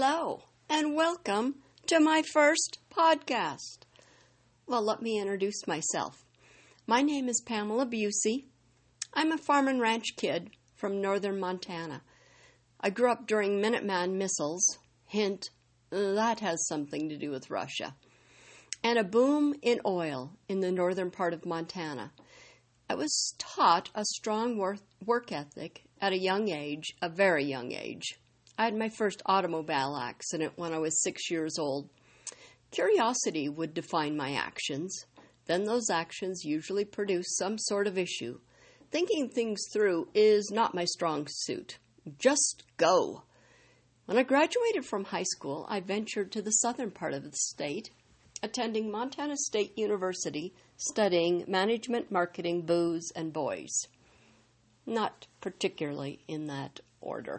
Hello, and welcome to my first podcast. Well, let me introduce myself. My name is Pamela Busey. I'm a farm and ranch kid from northern Montana. I grew up during Minuteman missiles, hint, that has something to do with Russia, and a boom in oil in the northern part of Montana. I was taught a strong work ethic at a very young age. I had my first automobile accident when I was 6 years old. Curiosity would define my actions. Then those actions usually produce some sort of issue. Thinking things through is not my strong suit. Just go. When I graduated from high school, I ventured to the southern part of the state, attending Montana State University, studying management, marketing, booze, and boys. Not particularly in that order.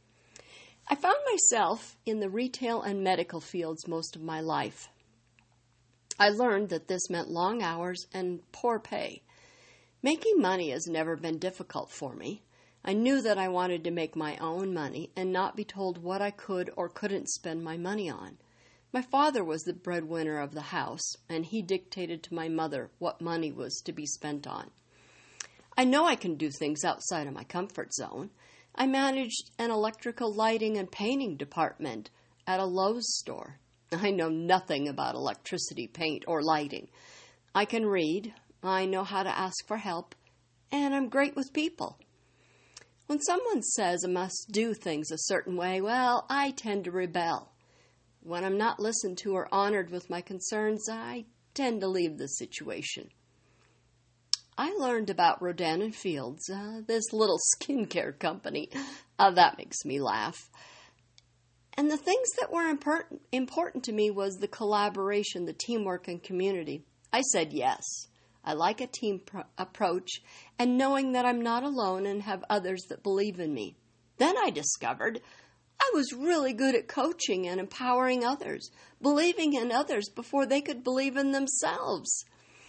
I found myself in the retail and medical fields most of my life. I learned that this meant long hours and poor pay. Making money has never been difficult for me. I knew that I wanted to make my own money and not be told what I could or couldn't spend my money on. My father was the breadwinner of the house, and he dictated to my mother what money was to be spent on. I know I can do things outside of my comfort zone. I managed an electrical lighting and painting department at a Lowe's store. I know nothing about electricity, paint, or lighting. I can read, I know how to ask for help, and I'm great with people. When someone says I must do things a certain way, well, I tend to rebel. When I'm not listened to or honored with my concerns, I tend to leave the situation. I learned about Rodan & Fields, this little skincare company. That makes me laugh. And the things that were important to me was the collaboration, the teamwork, and community. I said yes. I like a team approach and knowing that I'm not alone and have others that believe in me. Then I discovered I was really good at coaching and empowering others, believing in others before they could believe in themselves.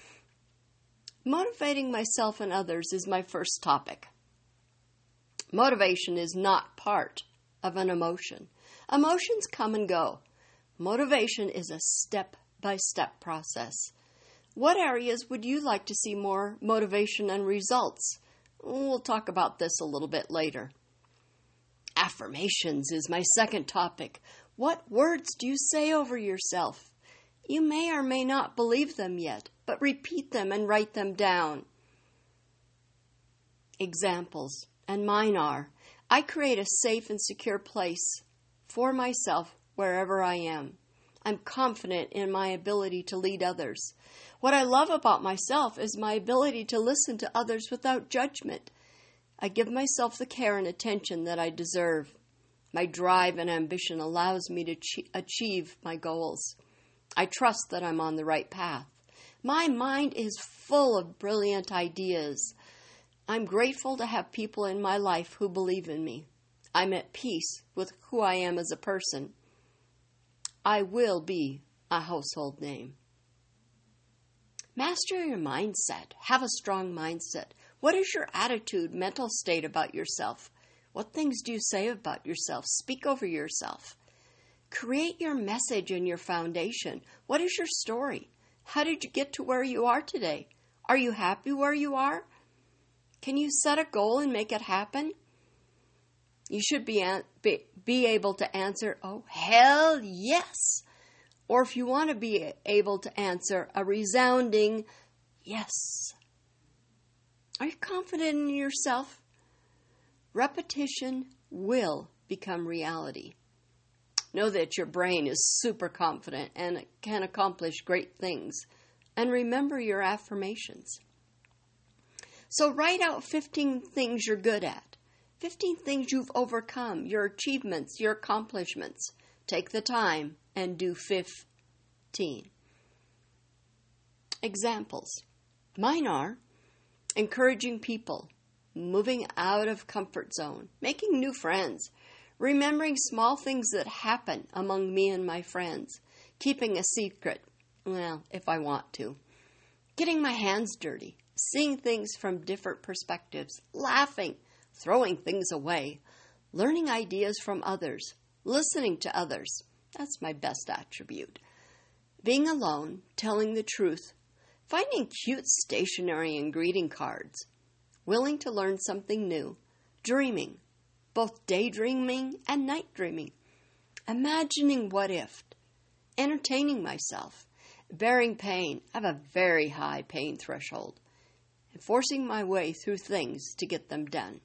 Motivating myself and others is my first topic. Motivation is not part of an emotion. Emotions come and go. Motivation is a step-by-step process. What areas would you like to see more motivation and results? We'll talk about this a little bit later. Affirmations is my second topic. What words do you say over yourself? You may or may not believe them yet, but repeat them and write them down. Examples, and mine are, I create a safe and secure place for myself wherever I am. I'm confident in my ability to lead others. What I love about myself is my ability to listen to others without judgment. I give myself the care and attention that I deserve. My drive and ambition allows me to achieve my goals. I trust that I'm on the right path. My mind is full of brilliant ideas. I'm grateful to have people in my life who believe in me. I'm at peace with who I am as a person. I will be a household name. Master your mindset. Have a strong mindset. What is your attitude, mental state about yourself? What things do you say about yourself? Speak over yourself. Create your message and your foundation. What is your story? How did you get to where you are today? Are you happy where you are? Can you set a goal and make it happen? You should be able to answer, oh, hell yes. Or if you want to be able to answer a resounding yes. Are you confident in yourself? Repetition will become reality. Know that your brain is super confident and can accomplish great things. And remember your affirmations. So write out 15 things you're good at. 15 things you've overcome, your achievements, your accomplishments. Take the time and do 15. Examples. Mine are encouraging people, moving out of comfort zone, making new friends, remembering small things that happen among me and my friends, keeping a secret, well, if I want to, getting my hands dirty, seeing things from different perspectives, laughing, throwing things away, learning ideas from others, listening to others. That's my best attribute. Being alone, telling the truth, finding cute stationery and greeting cards, willing to learn something new, dreaming, both daydreaming and night dreaming, imagining what if, entertaining myself, bearing pain. I have a very high pain threshold, and forcing my way through things to get them done.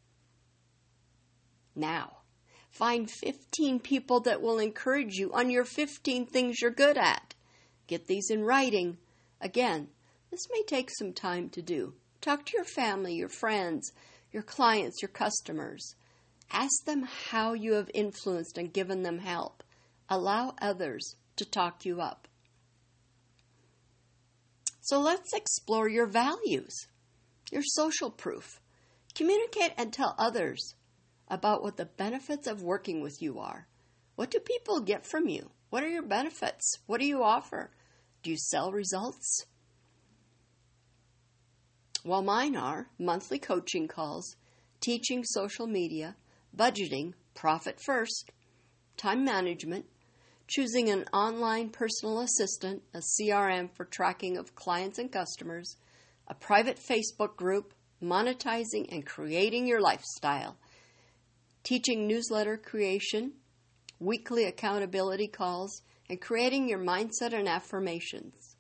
Now, find 15 people that will encourage you on your 15 things you're good at. Get these in writing. Again, this may take some time to do. Talk to your family, your friends, your clients, your customers. Ask them how you have influenced and given them help. Allow others to talk you up. So let's explore your values, your social proof. Communicate and tell others about what the benefits of working with you are. What do people get from you? What are your benefits? What do you offer? Do you sell results? Well, mine are monthly coaching calls, teaching social media, budgeting, profit first, time management, choosing an online personal assistant, a CRM for tracking of clients and customers, a private Facebook group, monetizing and creating your lifestyle, teaching newsletter creation, weekly accountability calls, and creating your mindset and affirmations.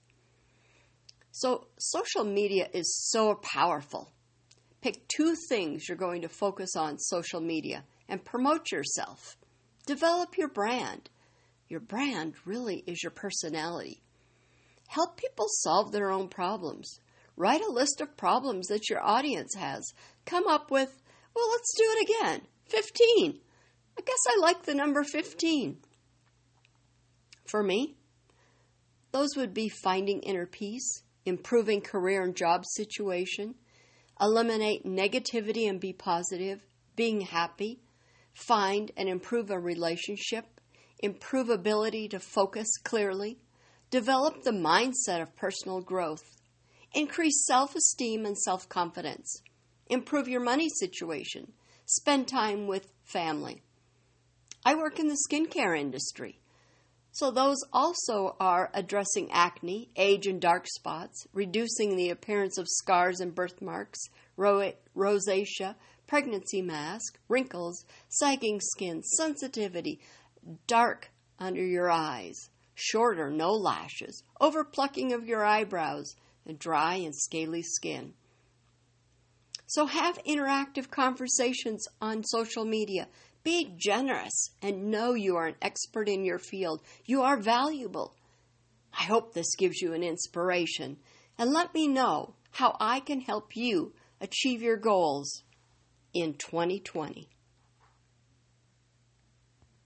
So social media is so powerful. Pick 2 things you're going to focus on social media and promote yourself. Develop your brand. Your brand really is your personality. Help people solve their own problems. Write a list of problems that your audience has. Come up with, well, let's do it again. 15. I guess I like the number 15. For me, those would be finding inner peace, improving career and job situation, eliminate negativity and be positive, being happy, find and improve a relationship, improve ability to focus clearly, develop the mindset of personal growth, increase self-esteem and self-confidence, improve your money situation, spend time with family. I work in the skincare industry, so those also are addressing acne, age and dark spots, reducing the appearance of scars and birthmarks, rosacea, pregnancy mask, wrinkles, sagging skin, sensitivity, dark under your eyes, short or no lashes, overplucking of your eyebrows, and dry and scaly skin. So have interactive conversations on social media. Be generous and know you are an expert in your field. You are valuable. I hope this gives you an inspiration, and let me know how I can help you achieve your goals in 2020.